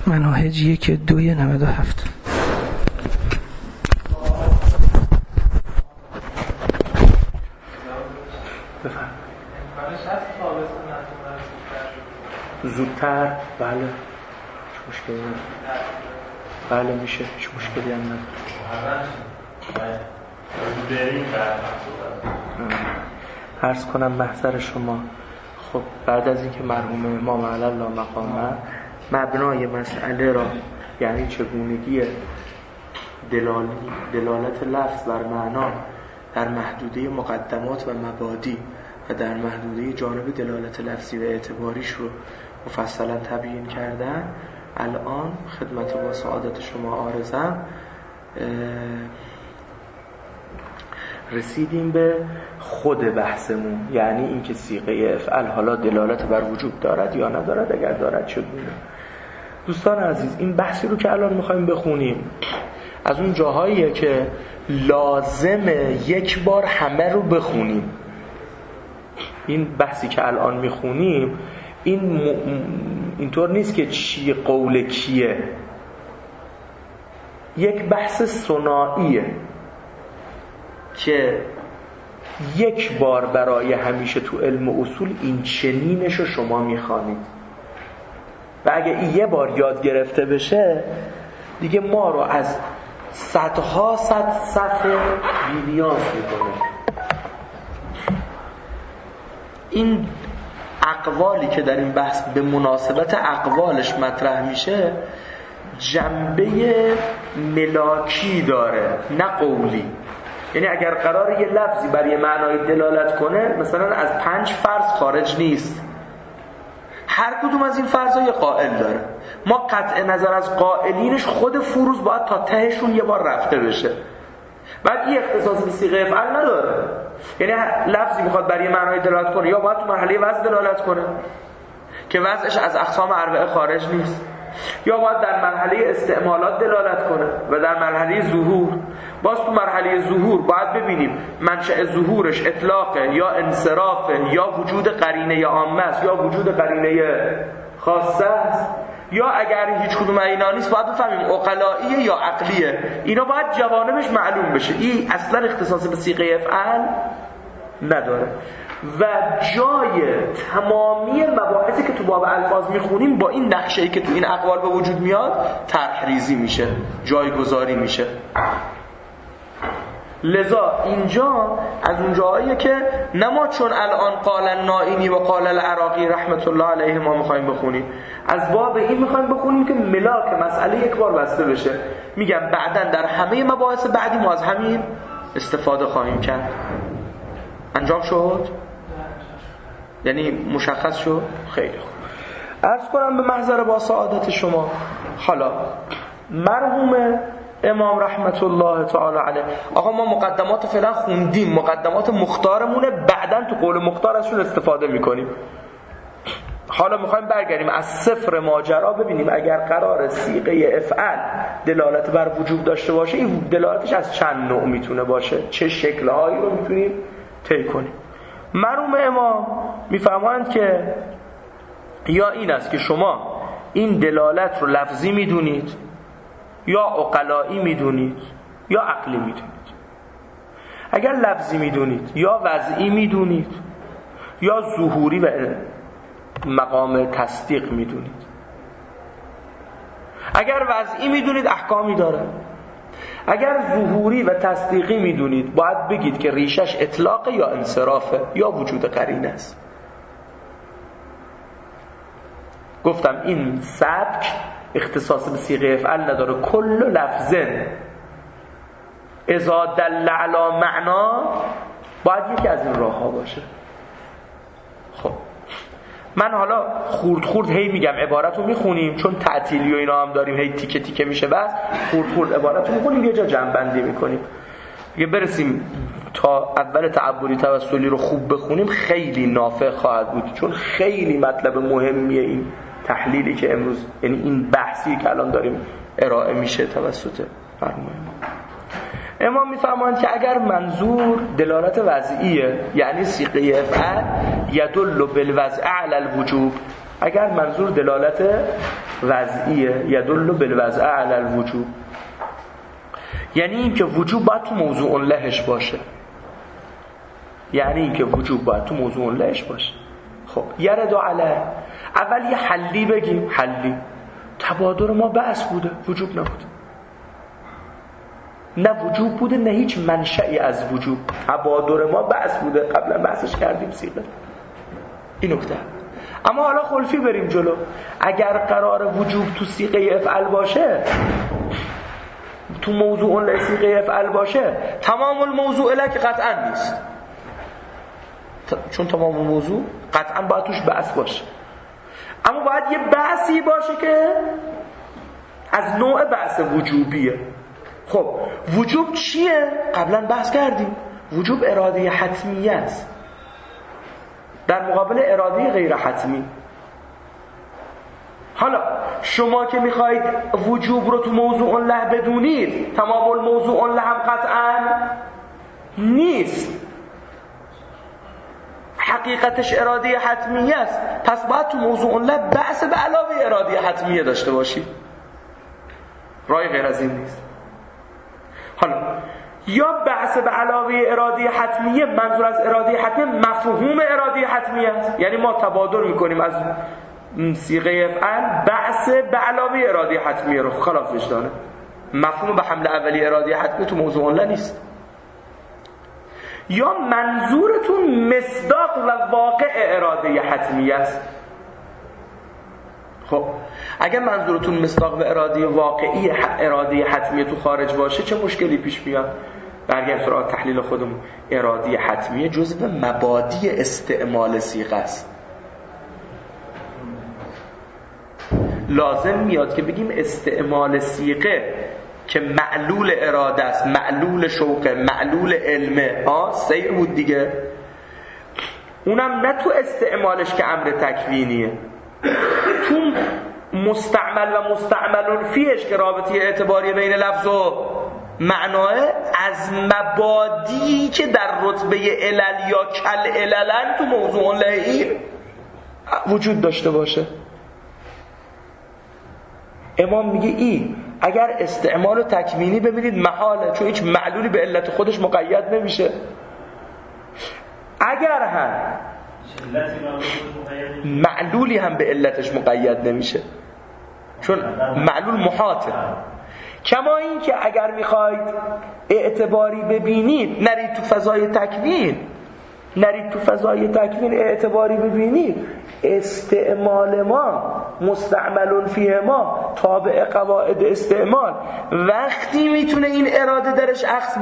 مناهج 1-2-97. زودتر بله هیچ مشکلی نداره. بله میشه هیچ مشکلی هم نداره. عرض کنم محضر شما. خب بعد از اینکه مرحوم امام علی الله مقامه مبنای مسئله را، یعنی چگونگی دلالت لفظ بر معنا در محدوده مقدمات و مبادی و در محدوده جانب دلالت لفظی و اعتباریش رو مفصلا تبیین کردن، الان خدمت با سعادت شما عارضم رسیدیم به خود بحثمون، یعنی اینکه صیغه افعل حالا دلالت بر وجوب دارد یا ندارد، اگر دارد چگونه. دوستان عزیز، این بحثی رو که الان میخوایم بخونیم از اون جاهاییه که لازمه یک بار همه رو بخونیم. این بحثی که الان میخونیم اینطور نیست که چی قول کیه، یک بحث ثنائیه که یک بار برای همیشه تو علم اصول این چنینش رو شما میخوانید و اگه این یه بار یاد گرفته بشه دیگه ما رو از صدها صد صفحه بی‌نیاز میکنه. این اقوالی که در این بحث به مناسبت اقوالش مطرح میشه جنبه ملاکی داره نه قولی. یعنی اگر قراره یه لفظی برای یه معنای دلالت کنه مثلا از 5 فرض خارج نیست، هر کدوم از این فرضا یه قائل داره. ما قطع نظر از قائلینش خود فروض باید تا تهشون یه بار رفته بشه. بعد این اختصاص به صیغه افعال نداره، یعنی لفظی میخواد برای معنای دلالت کنه یا باید تو مرحله وضع دلالت کنه که وضعش از اقسام اربعه خارج نیست، یا باید در مرحله استعمالات دلالت کنه و در مرحله ظهور. باز تو مرحله ظهور باید ببینیم منشأ ظهورش اطلاقه یا انصرافه یا وجود قرینه عامه است یا وجود قرینه خاصه است، یا اگر هیچ کدوم اینا نیست باید بفهمیم عقلائیه یا عقلیه. اینا باید جوانبش معلوم بشه. این اصلا اختصاص به صیغه افعال نداره و جای تمامی مباحثی که تو باب الفاظ میخونیم با این نقشه‌ای که تو این اقوال به وجود میاد طرح ریزی میشه، جایگذاری میشه. لذا اینجا از اون جاییه که نما چون الان قال النائینی و قال العراقی رحمت الله علیه ما میخوایم بخونیم، از باب این میخوایم بخونیم که ملاک مسئله یک بار بسته بشه. میگم بعداً در همه مباحث بعدی ما از همین استفاده خواهیم کرد. انجام شد؟ یعنی مشخص شد؟ خیلی خوب. عرض کنم به محضر با سعادت شما، حالا مرحوم امام رحمت الله تعالی علیه، آقا ما مقدمات فعلا خوندیم، مقدمات مختارمونه، بعداً تو قول مختار ازشون استفاده میکنیم. حالا میخوایم برگردیم از صفر ماجرا ببینیم اگر قرار صیغه افعل دلالت بر وجوب داشته باشه این دلالتش از چند نوع میتونه باشه، چه شکلهایی رو میتونیم طی کنیم. مرحوم امام میفرمایند که یا این است که شما این دلالت رو لفظی میدونید یا عقلایی میدونید یا عقلی میدونید. اگر لفظی میدونید یا وضعی میدونید یا ظهوری و مقام تصدیق میدونید. اگر وضعی میدونید احکامی داره، اگر ظهوری و تصدیقی میدونید باید بگید که ریشش اطلاق یا انصرافه یا وجود قرینه است. گفتم این سبک اختصاص به صیغه افعال نداره. کل لفظن اذا دل علی معنا باید یکی از این راه ها باشه. خب من حالا خورد هی میگم عبارت رو میخونیم چون تعطیلی و اینا هم داریم، هی تیکه تیکه میشه بس خورد عبارت رو میخونیم یه جا جمع بندی میکنیم. اگه برسیم تا اول تعبدی توسلی رو خوب بخونیم خیلی نافع خواهد بود، چون خیلی مطلب مهمیه این تحلیلی که امروز، یعنی این بحثی که الان داریم ارائه میشه توسط مرحوم امام میفرمایند که اگر منظور دلالت وضعیه یعنی صیغه افعال یدل بالوضع علی الوجوب، اگر منظور دلالت وضعیه یدل بالوضع علی الوجوب، یعنی این که وجوب باید تو موضوع لهش باشه، خب یرد علی، اول یه حلی بگیم. حلی تبادر ما بحث بوده، وجوب نبوده، نه وجوب بوده نه هیچ منشأی از وجوب، تبادر ما بحث بوده، قبلا بحثش کردیم صیغه این نکته. اما حالا خلفی بریم جلو. اگر قرار وجوب تو صیغه افعل باشه، تو موضوع له صیغه افعل باشه، تمام الموضوع له که قطعا نیست، چون تمام الموضوع قطعا باید توش بحث باشه، اما باید یه بحثی باشه که از نوع بحث وجوبیه. خب وجوب چیه؟ قبلا بحث کردیم، وجوب اراده حتمیه است در مقابل اراده غیر حتمی. حالا شما که میخواید وجوب رو تو موضوع له بدونید، تمام الموضوع له هم قطعا نیست، حقیقتش اراده حتمیه است، پس باید تو موضوع له بحث به علاوه اراده حتمیه داشته باشید، رای غیر از این نیست. حالا یا بحث به علاوه اراده حتمیه، منظور از اراده حتمیه مفهوم اراده حتمیه است، یعنی ما تبادر میکنیم از صیغه افعل بحث به علاوه اراده حتمیه رو، خلاف وجدانه، مفهوم به حمل اولی اراده حتمیه تو موضوع له نیست. یا منظورتون مصداق و واقع اراده حتمیه است. خب اگر منظورتون مصداق و اراده واقعی اراده حتمیه تو خارج باشه، چه مشکلی پیش میاد؟ برگردیم سراغ تحلیل خودمون. اراده حتمیه جزء مبادی استعمال صیغه است. لازم میاد که بگیم استعمال صیغه که معلول اراده است، معلول شوقه، معلول علمه، سیر بود دیگه، اونم نه تو استعمالش که امر تکوینیه، تو مستعمل و مستعمل فیهش که رابطه اعتباری بین لفظ و معناه، از مبادی که در رتبه علل یا کل عللن تو موضوع لهی وجود داشته باشه. امام میگه این اگر استعمال و تکوینی ببینید محاله، چون هیچ معلولی به علت خودش مقید نمیشه. اگر هم معلولی هم به علتش مقید نمیشه، چون معلول محاطه. کما این که اگر میخواید اعتباری ببینید، نرید تو فضای تکوین اعتباری ببینید، استعمال ما مستعمل فیه ما تابع قواعد استعمال وقتی میتونه این اراده درش اخذ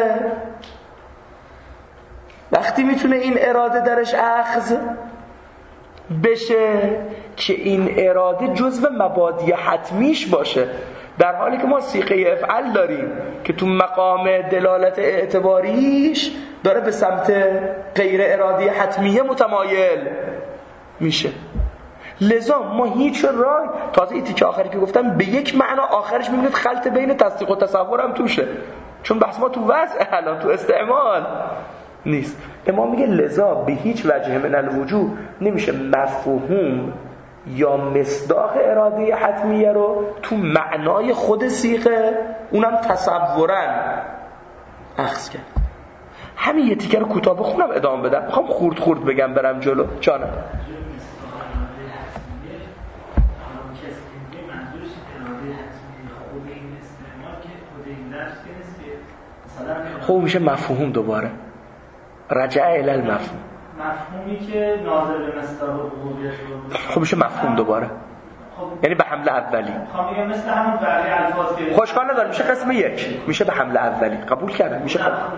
بشه، که این اراده جزو مبادی حتمیش باشه، در حالی که ما صیغه افعل داریم که تو مقام دلالت اعتباریش داره به سمت غیر ارادی حتمیه متمایل میشه. لذا ما هیچ رای، تازه این تیکه آخری که گفتم به یک معنا آخرش میبینید خلط بین تصدیق و تصور هم توشه، چون بحث ما تو وضع الان تو استعمال نیست. امام میگه لذا به هیچ وجه من الوجوب نمیشه مفهوم یا مصداق اراده حتمیه رو تو معنای خود صیغه، اونم تصورا اخذ کرد. همین یه تیکه رو کوتاه بخونم ادامه بدم، میخوام خورد بگم برم جلو. جانم خب میشه مفهوم دوباره رجع الی المفهوم، مفهومی که ناظر به مصداق عبودیت خب میشه مفهوم دوباره، یعنی به حمله اولی. خب میگم مثل همون بقیه الفاظ که خوشکار نداره، میشه قسم یک، میشه به حمله اولی. قبول کردم میشه.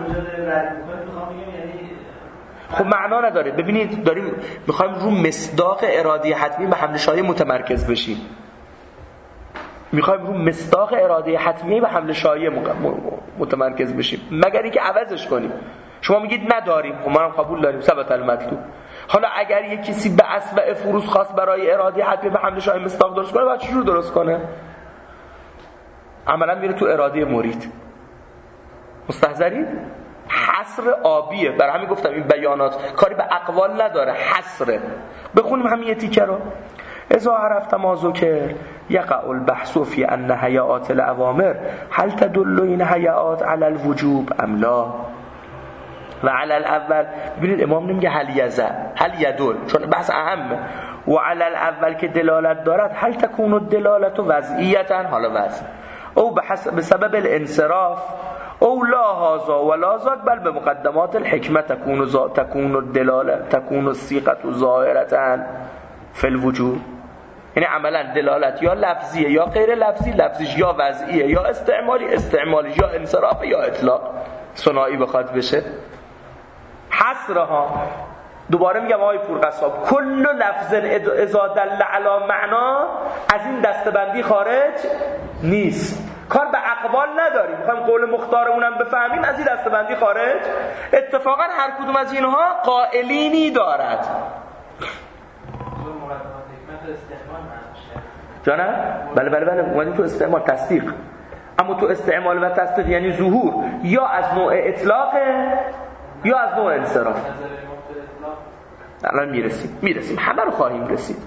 خب معنا نداره. ببینید داریم میخوایم رو مصداق اراده حتمی به حمله شایع متمرکز بشیم، میخوایم رو مصداق اراده حتمی به حمله شایع متمرکز بشیم، مگر اینکه عوضش کنیم. شما میگید نداریم، خب ما هم قبول داریم، ثبت المطلوب. حالا اگر یک کسی به اصل فروض خاص برای اراده حتمی به حمله شایع مصداق درست کنه، باید چجور درست کنه؟ عملا میره تو اراده مرید. مستحضرید؟ حصر آبیه. برای همین گفتم این بیانات کاری به اقوال نداره، حصره. بخونیم همین یه تیکه رو. اذا عرفت ما ذکر یقع البحث فی ان هیئات الاوامر هل تدل این هیئات علی الوجوب ام لا. و علی الاول ببینید امام نمیگه هل یزع هل یدل، چون بحث اهمه. و علی الاول که دلالت دارد هل تکون الدلالت وضعیتا، حالا وضع، او بسبب الانصراف، او لا هذا ولا ذاک بل به مقدمات الحکمه تکون الدلاله تکون الصيغه ظاهرة فی الوجوب. یعنی عملا دلالت یا لفظیه یا غیر لفظی، لفظیش یا وضعیه یا استعمالیش یا انصراف یا اطلاق، ثنایی بخواد بشه. حصرها دوباره میگم آقای پورقصاب کل لفظ اذا دل علی معنا از این دستبندی خارج نیست. کار به اقوال نداریم، میخوایم قول مختارمون هم بفهمیم، از این دستبندی خارج. اتفاقا هر کدوم از اینها قائلینی دارد. جانم؟ بله اومدیم تو استعمال تصدیق، اما تو استعمال و تصدیق یعنی ظهور یا از نوع اطلاقه یا از نوع انصراف. الان میرسیم همه رو خواهیم رسید.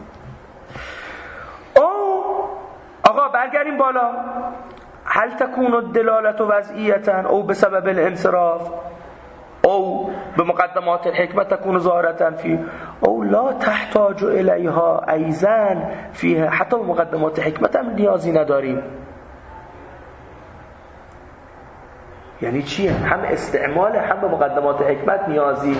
آقا برگردیم بالا. هل تكون الدلالة وضعیتا او بسبب الانصراف او بمقدمات الحکمه تكون ظاهرة فيه او لا تحتاج الیها ایضا فیه. حتی بمقدمات حکمت هم نیازی نداریم. یعنی چیه؟ هم استعمال هم به مقدمات حکمت نیازی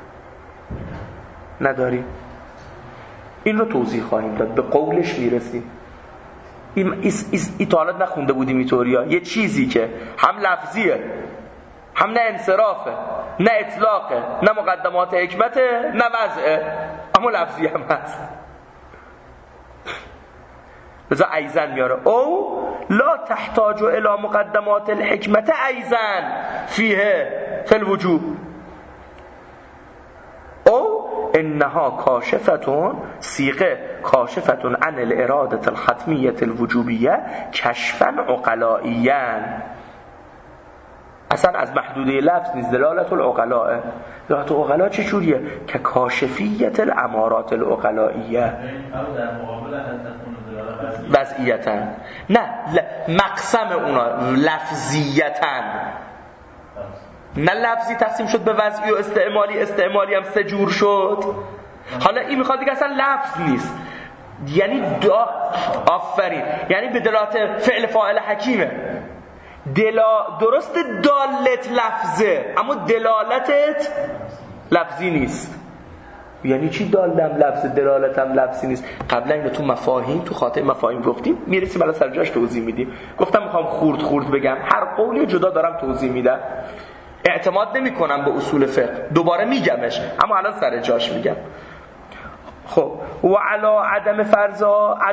نداریم. این رو توضیح خواهیم داد، به قولش میرسیم. این طالت نخونده بودیم اینطوریا، یه چیزی که هم لفظیه هم نه انصرافه نه اطلاقه نه مقدمات حکمته نه وضعه، اما لفظی هم هست. بذار ایزن میاره او لا تحتاج الى مقدمات الحکمت ایزن فیه فی الوجوب او انها کاشفتون صیغه کاشفتون عن الاراده الختمیه الوجوبیه کشفا عقلائیا. اصلا از محدوده لفظ نیست، دلالت العقلاء. دلالت العقلاء چه جوریه؟ که کاشفیت الامارات العقلائیه وضعیتا، نه مقسم اونا لفظیتا، نه لفظی تقسیم شد به وضعی و استعمالی هم سه جور شد. حالا این میخواد دیگه اصلا لفظ نیست، یعنی آفرین، یعنی به دلالت فعل فاعل حکیمه. درست دالت لفظه اما دلالتت لفظی نیست. یعنی چی دالم لفظ دلالتم لفظی نیست؟ قبلا اینو تو مفاهیم تو خاطر مفاهیم گفتیم، میرسیم الان سر جاش توضیح میدیم. گفتم میخوام خورد بگم، هر قولی جدا دارم توضیح میدم، اعتماد نمی کنم به اصول فقه، دوباره میگمش اما الان سر جاش میگم. خب و علا عدم فرض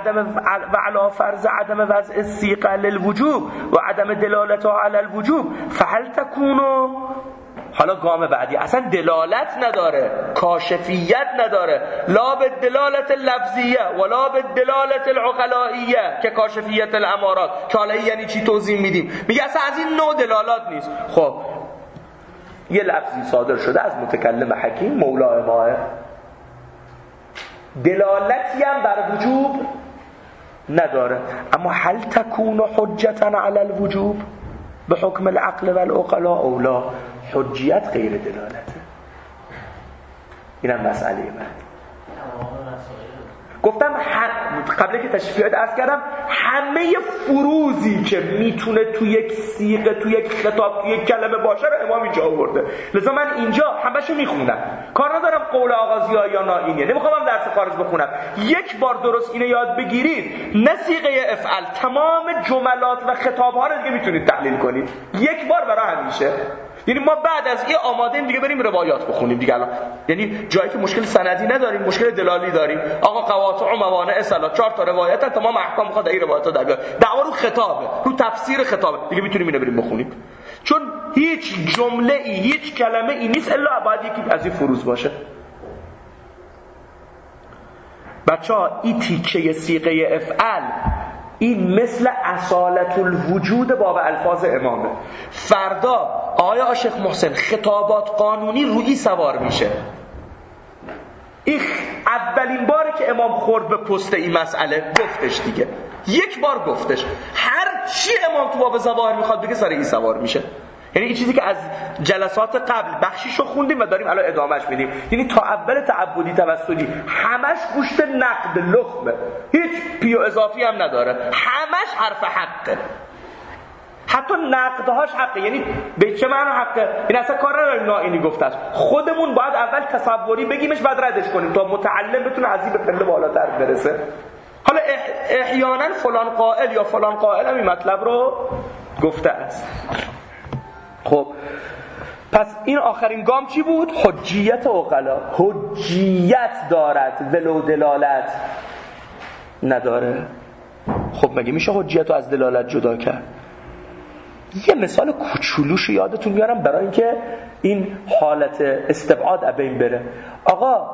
عدم وضع الصيغه للوجوب و عدم دلالتها علی الوجوب فهل تكون. حالا گام بعدی اصلا دلالت نداره، کاشفیت نداره، لا به دلالت لفظیه ولا به دلالت العقلائیه که کاشفیت الامارات، که حالا یعنی چی توضیح میدیم. میگه اصلا از این نوع دلالات نیست. خب یه لفظی صادر شده از متکلم حکیم مولا ماه، دلالتی هم بر وجوب نداره، اما هل تکون حجتا علی الوجوب به حکم العقل و العقلاء او لا؟ حجیت غیر دلالته. اینم مسئله بعد. گفتم قبل که تشریحات عرض کردم همه فروزی که میتونه تو یک صیغه تو یک خطاب تو یک کلمه باشه رو امام اینجا آورده. لذا من اینجا همه‌شو میخونم، کار ندارم قول آغازی‌ها یا نائینیه، نمیخوام درس خارج بخونم. یک بار درست اینو یاد بگیرید، نه صیغه افعل، تمام جملات و خطاب‌ها رو دیگه میتونید تحلیل کنید یک بار برای همیشه. یعنی ما بعد از این آماده دیگه بریم روایات بخونیم دیگه الان. یعنی جایی که مشکل سندی نداریم، مشکل دلالی داریم. آقا قواطع و موانع صلات 4 تا روایت، تمام احکام میخواد این روایت‌ها در بیاد. دعوا رو خطابه، رو تفسیر خطابه. دیگه میتونیم اینو بریم بخونیم. چون هیچ جمله ای، هیچ کلمه ای نیست الا باید یکی از این فروز باشه. بچه‌ها این تیکه صیغه افعل این مثل اصالت الوجود باب الفاظ امامه. فردا آقای عاشق محسن خطابات قانونی روی سوار میشه. این اول اولین باری که امام خورد به پست این مسئله گفتش دیگه، یک بار گفتش. هر چی امام تو باب ظواهر میخواد بگه سر این سوار میشه. یعنی این چیزی که از جلسات قبل بخشیشو خوندیم و داریم الان ادامهش میدیم. یعنی تا اول تعبدی توسلی همش گوشت نقد لخمه، هیچ پیو اضافی هم نداره، همش حرف حقه، حتی نقدهاش حقه. یعنی به چه معنی حقه؟ این اصلا کار نداره نائینی گفته است. خودمون باید اول تصوری بگیمش بعد ردش کنیم تا متعلم بتونه از این به پله بالاتر برسه. حالا احیانا فلان قائل یا فلان قائل هم این مطلب رو گفته است. خب پس این آخرین گام چی بود؟ حجیت عقلا. حجیت دارد ولو دلالت نداره. خب مگه میشه حجیت رو از دلالت جدا کرد؟ یه مثال کوچولوش یادتون میارم برای اینکه این حالت استبعاد ابین بره. آقا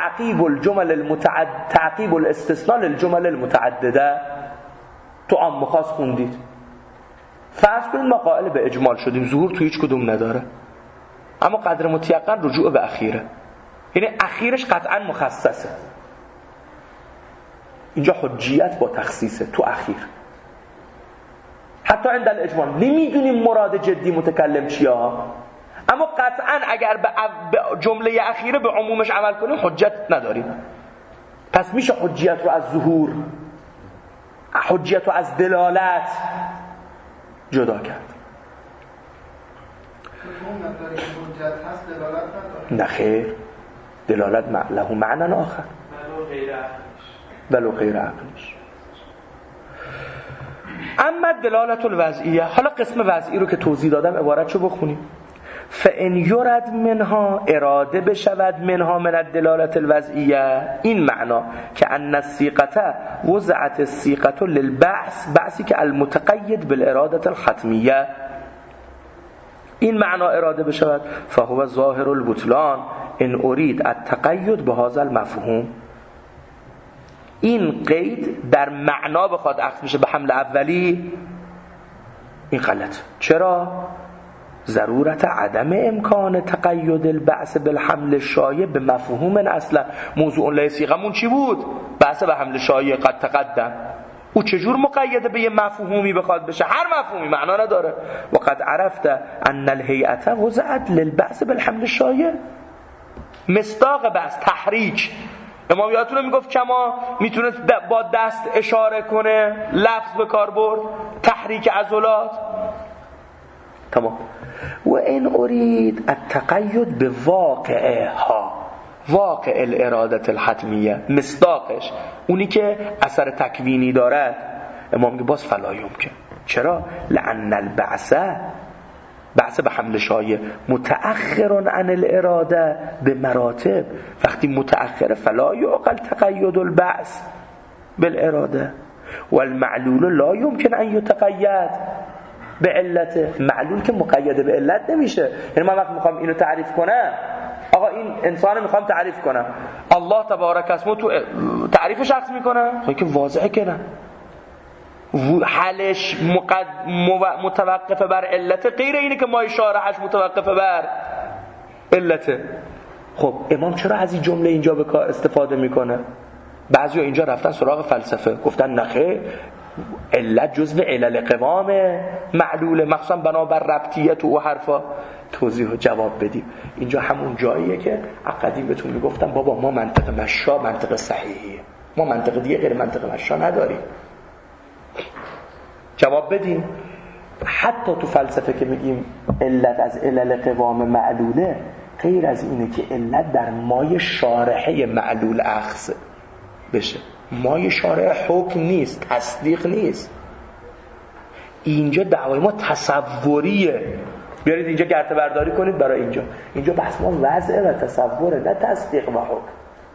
تعقیب الاستثناء للجمل المتعدده تو عام خاص خوندید. فرض کنید ما قائل به اجمال شدیم، ظهور تو هیچ کدوم نداره، اما قدر متیقن رجوع به اخیره، یعنی اخیرش قطعا مخصصه. اینجا حجیت با تخصیصه تو اخیر. حتی عند الاجمال نمیدونیم مراد جدی متکلم چیه ها، اما قطعا اگر به جمله اخیره به عمومش عمل کنیم حجت نداریم. پس میشه حجیت رو از ظهور، حجیت رو از دلالت جدا کرد. نه خیر، دلالت له معنی آخر ولو غیر عقلش. اما دلالت الوضعیه، حالا قسم وضعی رو که توضیح دادم عبارتشو بخونیم. فان یرد منها، اراده بشود منها من الدلالت الوضعیه، این معنا که ان الصيغه وضعت الصيغه للبعث، بعثی که المتقید بالاراده الختمیه، این معنا اراده بشود، فهو ظاهر البطلان ان اريد التقید بهذا المفهوم. این قید در معنا بخواد اخذ بشه به حمل اولی، این غلط. چرا؟ ضرورت عدم امکان تقید البعث بالحمل الشایع به مفهوم اصلا. موضوع لایصیغمون چی بود؟ بحث به حمل شایع قد تقدم. او چجور مقیده به یه مفهومی بخواد بشه؟ هر مفهومی معنا نداره. و قد عرفت ان الهیئه وضعت للبعث بالحمل الشایع، مصداق بحث تحریک. امام یادتونه میگفت کما میتونه با دست اشاره کنه، لفظ به کار برد، تحریک عضلات. تمام. و این اريد التقید به واقعها، واقع الاراده الحتمیه، مصداقش اونی که اثر تکوینی داره. امام میگه باز فلا یمکن. چرا؟ لان البعث، بحث به حمل شایع، متأخر عن الاراده به مراتب. وقتی متأخر فلا یعقل تقید البعث بالاراده. والمعلول لا يمكن ان يتقید به علته. معلول که مقید به علت نمیشه. یعنی من وقتی میخوام اینو تعریف کنم، آقا این انسان میخوام تعریف کنم، الله تبارک اسمه تو تعریف شخص میکنم، خب که واضحه که نه، حلش متوقف بر علت، غیر اینه که ما شارحش متوقف بر علته. خب امام چرا از این جمله اینجا به کار استفاده میکنه؟ بعضیا اینجا رفتن سراغ فلسفه، گفتن نخیر، علت جزء علل قوام معلوله، مخصوصا بنابر ربطیت و حرفا. توضیح و جواب بدیم. اینجا همون جاییه که قدیم بهتون میگفتم بابا ما منطق مشا منطق صحیحیه، ما منطق دیگه غیر منطق مشا نداریم. جواب بدیم. حتی تو فلسفه که میگیم علت از علل قوام معلوله، غیر از اینه که علت در مای شارحه معلول اخذ بشه. مای شارحه حکم نیست، تصدیق نیست. اینجا دعوای ما تصوریه. بیارید اینجا گرته برداری کنید برای اینجا بحث ما وضع و تصوره، نه تصدیق و حکم.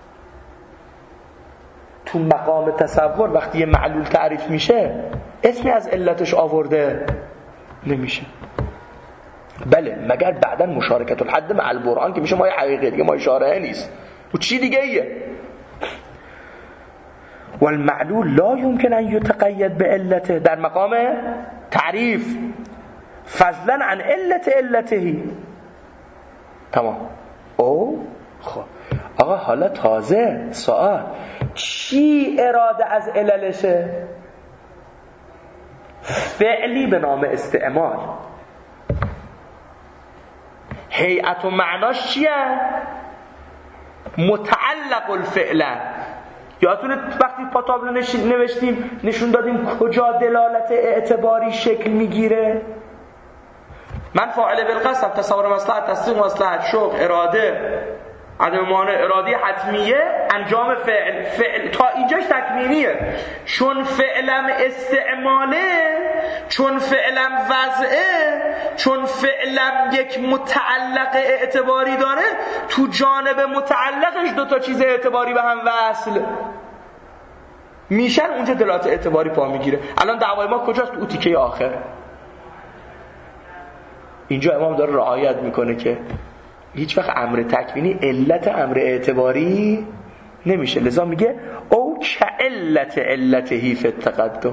تو مقام تصور وقتی یه معلول تعریف میشه اسمی از علتش آورده نمیشه. بله مگر بعداً مشارکت الحد مع البرهان که میشه مای حقیقی دیگه، مای شارحه نیست و چی دیگه ایه. والمعلول لا يمكن ان يتقید به علته، در مقام تعریف، فضلا عن علته. تمام. او خب آقا حالا تازه سوال، چی اراده از عللشه؟ فعلی به نام استعمال. هیئت و معناش چیه؟ متعلق الفعل. یادتونه وقتی پاتابلو نوشتیم نشون دادیم کجا دلالت اعتباری شکل میگیره؟ من فاعل بالقسم، تصور مصلحت، تصدیق مصلحت، شوق، اراده، عدم مانع، اراده حتمیه، انجام فعل تا اینجاش تکوینیه. چون فعلم استعماله، چون فعلم وضعه، چون فعلم یک متعلق اعتباری داره، تو جانب متعلقش دوتا چیز اعتباری به هم وصل میشن، اونجا دلالت اعتباری پا میگیره. الان دعوای ما کجاست؟ تو تیکه آخر. اینجا امام داره رعایت میکنه که هیچ وقت امر تکوینی علت امر اعتباری نمیشه، لذا میگه او کعلت علتهی فی التقدم.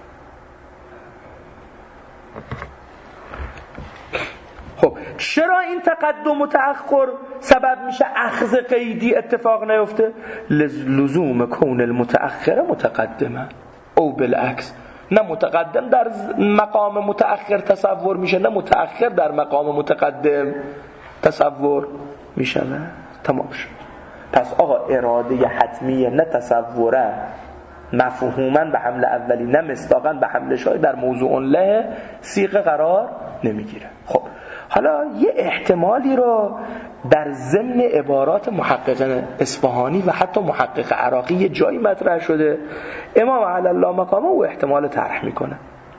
خب چرا این تقدم و تأخر سبب میشه اخذ قیدی اتفاق نیفته؟ لزوم کون المتأخر متقدمه او بالعکس. نه متقدم در مقام متأخر تصور میشه، نه متأخر در مقام متقدم تصور میشه. تمام شد. پس آقا اراده حتمیه نه تصوره، مفهوما به حمل اولی نه مصداقا به حمل شای در موضوع له صیغه قرار نمیگیره. خب حالا یه احتمالی رو در ضمن عبارات محقق اصفهانی و حتی محقق عراقی یه جایی مطرح شده، امام علی الله مقامه و احتمال طرح میکنه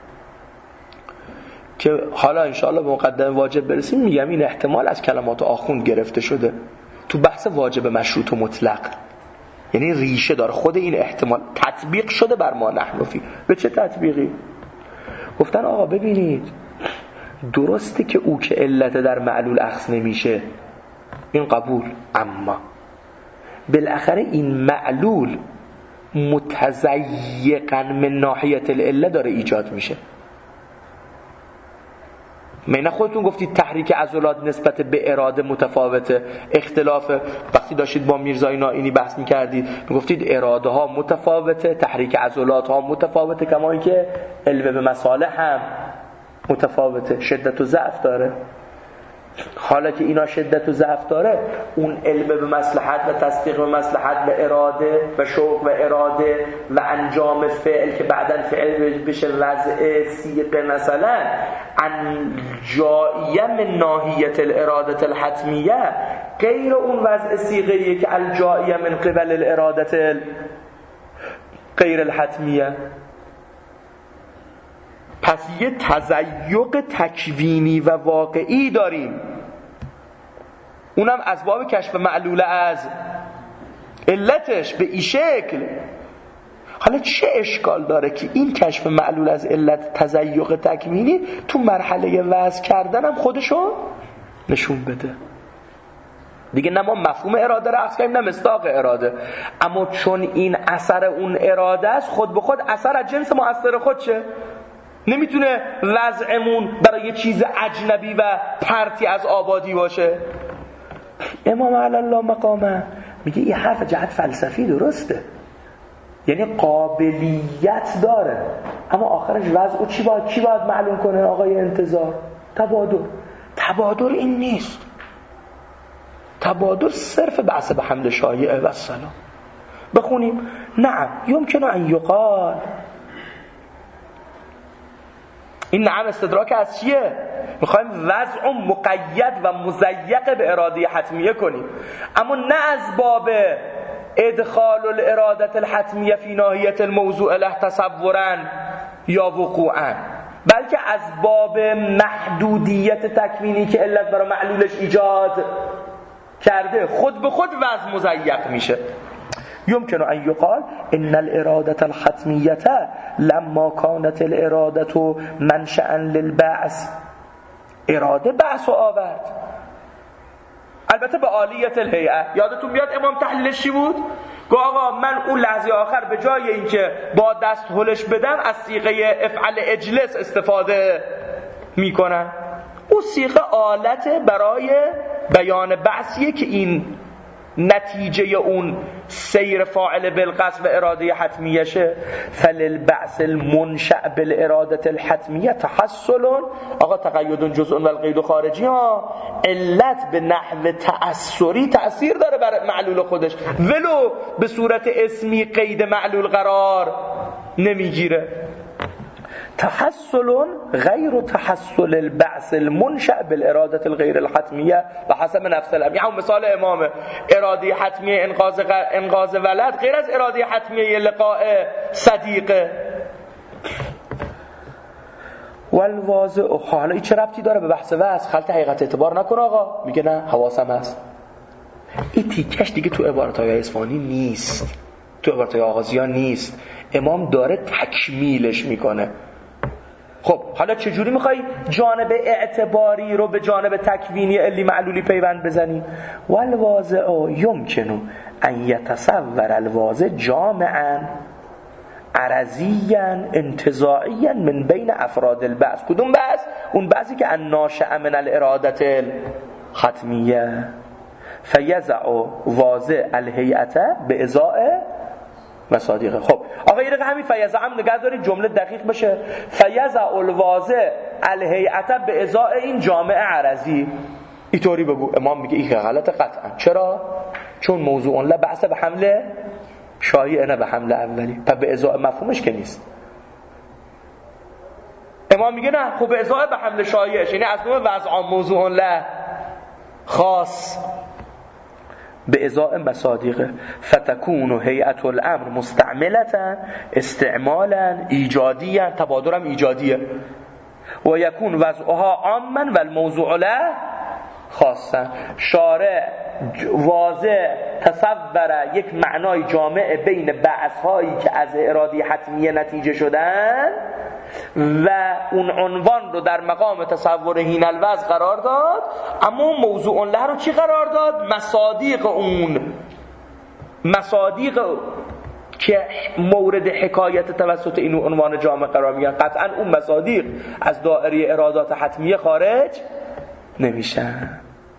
که حالا انشاءالله به مقدمه واجب برسیم. میگم این احتمال از کلمات آخوند گرفته شده تو بحث واجب مشروط و مطلق، یعنی ریشه داره خود این احتمال، تطبیق شده بر ما نحنفی. به چه تطبیقی؟ گفتن آقا ببینید درسته که او که علت در معلول اخذ نمیشه، این قبول، اما بالاخره این معلول متضیقا من ناحیه العله داره ایجاد میشه. من خودتون گفتید تحریک عضلات نسبت به اراده متفاوته، اختلاف. وقتی داشتید با میرزای نائینی بحث میکردید میگفتید اراده ها متفاوته، تحریک عضلات ها متفاوته، کما اینکه علم به مصالح هم متفاوته، شدت و ضعف داره. حالا که اینا شدت و ضعف داره، اون علم به مصلحت و تصدیق به مصلحت و اراده و شوق و اراده و انجام فعل که بعداً فعل بشه وضع صیغه، مثلا ان جایه من ناحیه الاراده الحتمیه غیر اون وضع صیغه‌ایه که الجایه من قبل الاراده غیر الحتمیه. پس یه تضیق تکوینی و واقعی داریم، اونم از باب کشف معلوله از علتش به این شکل. حالا چه اشکال داره که این کشف معلول از علت تضیق تکوینی تو مرحله وضع کردن هم خودشو نشون بده دیگه؟ نه ما مفهوم اراده رو اخذ کنیم نه مصداق اراده، اما چون این اثر اون اراده است، خود به خود اثر از جنس مؤثر خودشه. نمیتونه وضعمون برای یه چیز اجنبی و پرتی از آبادی باشه. امام علی الله مقامه میگه این حرف جهت فلسفی درسته، یعنی قابلیت داره، اما آخرش وضع کی باید معلوم کنه؟ آقای انتظار تبادر این نیست. تبادر صرف بحث به حمل شایعه و سلام. بخونیم نعم یمکن ان یقال، این نعم استدراک از چیه؟ میخوایم وضع مقید و مضیق به اراده حتمیه کنیم، اما نه از باب ادخال الاراده الحتمیه فی ناحیه الموضوع له تصورا یا وقوعا، بلکه از باب محدودیت تکوینی که علت برای معلولش ایجاد کرده خود به خود وضع مضیق میشه. يمكن أن يقال إن الإرادة الحتمية لما كانت الإرادة منشأ للبعث، اراده بحث آورد، البته به عالیت الهیئه. یادتون بیاد امام تحلیلش چی بود؟ گفت آقا من اون لحظه آخر به جای اینکه با دست هلش بدم از صیغه افعل اجلس استفاده میکنن. اون صیغه آلت برای بیان بحثیه که این نتیجه اون سیر فاعل بالقصد و اراده حتمیشه. فللبعث المنشأ بالاراده الحتمیه تحصل. آقا تقید جزء و القید خارجی ها، علت به نحو تأثری تأثیر داره بر معلول خودش، ولو به صورت اسمی قید معلول قرار نمیگیره. تحصل غیر تحصل البعث المنشأ بالاراده الغیر الحتمیه و حسب نفس الامر. یعنی مثال امامه، اراده حتمیه انقاذ ولد غیر از اراده حتمیه لقاء صدیقه. والواضع، حالا این چه ربطی داره به بحث وصف؟ خلط حقیقت اعتبار نکن آقا. میگه نه حواسم هست. این تیکش دیگه تو عبارت‌های اصفهانی نیست، تو عبارت‌های آغازیان نیست، امام داره تکمیلش میکنه. خب حالا چجوری میخوای جانب اعتباری رو به جانب تکوینی علی معلولی پیوند بزنی؟ والواضع یمکن ان یتصور الواضع جامعا عرضیا انتزاعیا من بین افراد البعث. کدوم بعث؟ اون بعثی که الناشئ من الاراده الختمیه. فیضع واضع الهیئه به ازاء مصادیقه. خب آقا یه دقیقه همین فیضع هم نگه دارید جمله دقیق بشه. فیضع الواضع الهیئه به ازاء این جامعه عرضی. اینطوری بگو. امام میگه این غلط قطعا. چرا؟ چون موضوع لا بحث به حمله شایعه نه به حمله اولی، پس به ازاء مفهومش که نیست. امام میگه نه خب به ازاء به حمله شایعش، یعنی اصلا وضع موضوع لا خاص به ازاء مصادیقه. فتکون هیئت الامر مستعملتا استعمالا ایجادیا، تبادرم ایجادیه. و یکون وضعها عاما و الموضوع له خاصا. شارع واضح تصور یک معنای جامع بین بعث‌هایی که از اراده حتمیه نتیجه شدن و اون عنوان رو در مقام تصور هین الوضع قرار داد، اما موضوع له رو چی قرار داد؟ مصادیق اون، مصادیق که مورد حکایت توسط این عنوان جامع قرار میگن. قطعا اون مصادیق از دائره ارادات حتمیه خارج نمیشن.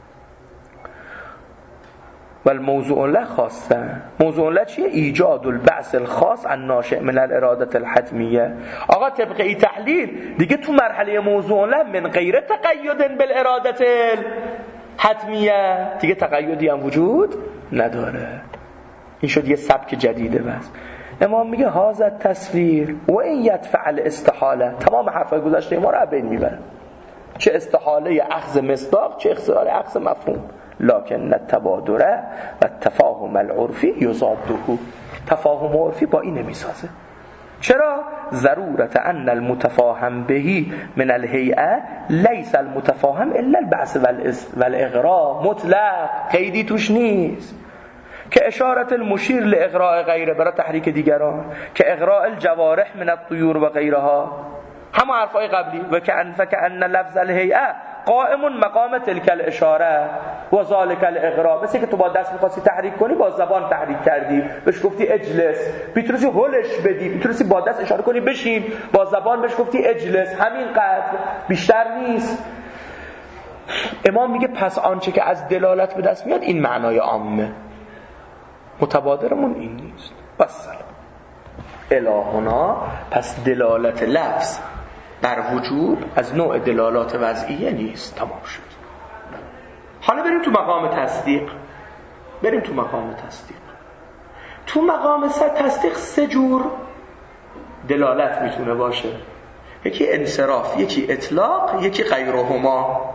و الموضوع له خاصه. موضوع له چیه؟ ایجاد البعث الخاص الناشئ من الاراده الحتمیه. آقا طبق این تحلیل دیگه تو مرحله موضوع له من غیر تقید بالاراده الحتمیه دیگه تقیدی هم وجود نداره. این شد یه سبک جدیده. بس امام میگه هذا التصویر و این یدفع الاستحاله. تمام حرفای گذشته ما رو بین میبره، چه استحاله اخذ مصداق چه استحاله اخذ مفهوم. لکن التبادر و التفاهم العرفی یضاده. تفاهم عرفی با این نمیسازه. چرا؟ ضرورت ان المتفاهم بهی من الهیئه لیس المتفاهم الا البعث والاغراء. مطلق قیدی توش نیست. که اشارت المشیر لاغراء غیره، برای تحریک دیگران. که اغراء الجوارح من الطیور و غیرها، همه حرفای قبلی. و فکأن لفظ الهیئه قائم مقام تلک الاشاره و ذالک الاغراء. مثل که تو با دست می‌خواستی تحریک کنی با زبان تحریک کردی، بهش گفتی اجلس، میتونستی هلش بدی، میتونستی با دست اشاره کنی بشین، با زبان بهش گفتی اجلس. همین قدر، بیشتر نیست. امام میگه پس آنچه که از دلالت به دست میاد این معنای عامه، متبادرمون این نیست. بس الهنا. پس دلالت لفظ بر وجود از نوع دلالات وضعیه نیست. تمام شد. حالا بریم تو مقام تصدیق. تو مقام تصدیق سه جور دلالت میتونه باشه. یکی انصراف، یکی اطلاق، یکی غیرهما.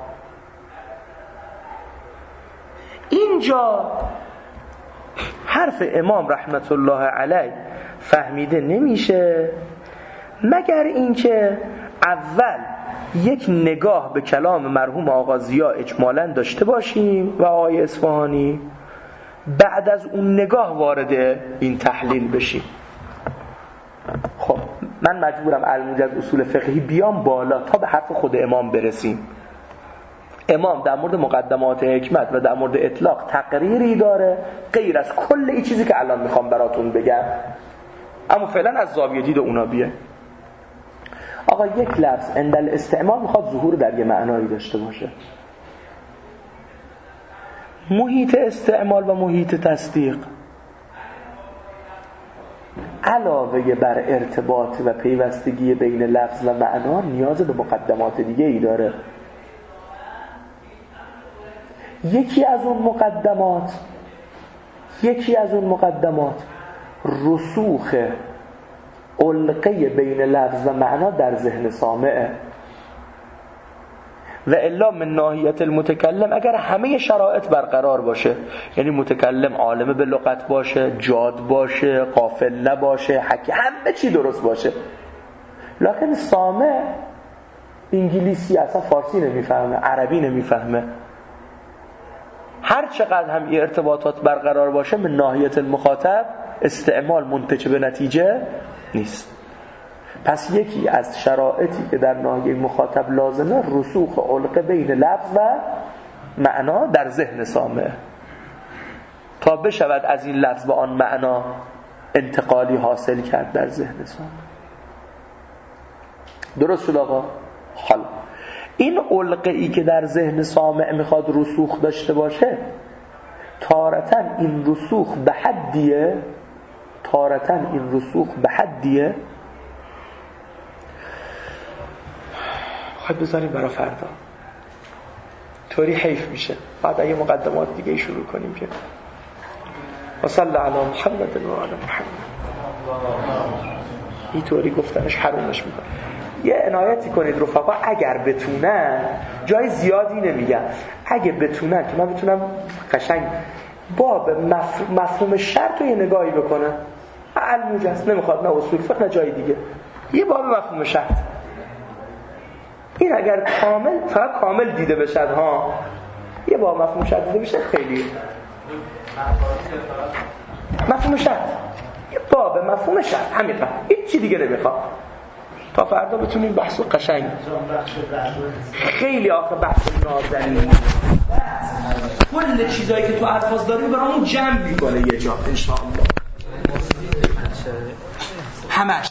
اینجا حرف امام رحمت الله علیه فهمیده نمیشه مگر اینکه اول یک نگاه به کلام مرحوم آقا ضیا اجمالاً داشته باشیم و آقای اصفهانی، بعد از اون نگاه وارد این تحلیل بشیم. خب من مجبورم علموج از اصول فقهی بیام بالا تا به حرف خود امام برسیم. امام در مورد مقدمات حکمت و در مورد اطلاق تقریری داره غیر از کل این چیزی که الان میخوام براتون بگم، اما فعلا از زاویه دید اونا بیه. آقا یک لفظ عند الاستعمال میخواد ظهور در یه معنایی داشته باشه. محیط استعمال و محیط تصدیق علاوه بر ارتباط و پیوستگی بین لفظ و معنا نیاز به مقدمات دیگه ای داره. یکی از اون مقدمات رسوخ علقه بین لفظ و معنا در ذهن سامعه. و الا من ناحیت المتکلم اگر همه شرایط برقرار باشه، یعنی متکلم عالم به لغت باشه، جاد باشه، غافل نباشه، همه چی درست باشه، لکن سامع انگلیسی اصلا فارسی نمیفهمه، عربی نمیفهمه، هر چقدر هم این ارتباطات برقرار باشه من ناحیت المخاطب استعمال منتج به نتیجه نیست. پس یکی از شرایطی که در ناحیه مخاطب لازمه رسوخ علقه بین لفظ و معنا در ذهن سامع تا بشود از این لفظ و آن معنا انتقالی حاصل کرد در ذهن سامع. درست شد آقا؟ حالا این علقه ای که در ذهن سامع میخواد رسوخ داشته باشه تارتاً این رسوخ به حدیه خواهد بذاریم برای فردا، طوری حیف میشه بعد اگه مقدمات دیگه شروع کنیم که و صلی علی محمد و علی محمد. این طوری گفتنش حرومش میکنه. یه عنایتی کنید رفقا، اگر بتونن، جای زیادی نمیگم، اگه بتونن که من بتونم قشنگ باب مفهوم شرط رو یه نگاهی بکنن، علموج هست، نمیخواد نه اصول فقه نه جای دیگه، یه باب مفهوم شرط این اگر فقط کامل دیده بشد ها، یه باب مفهوم شرط دیده بشه خیلی مفهوم شرط، یه باب مفهوم شرط همین، هیچ چی دیگه نمیخواد، تا فردا بتونیم بحث قشنگ خیلی آخه بحث نازنین کل چیزایی که تو الفاظ داری برامون جمع میکنه یه جا انشاءالله همش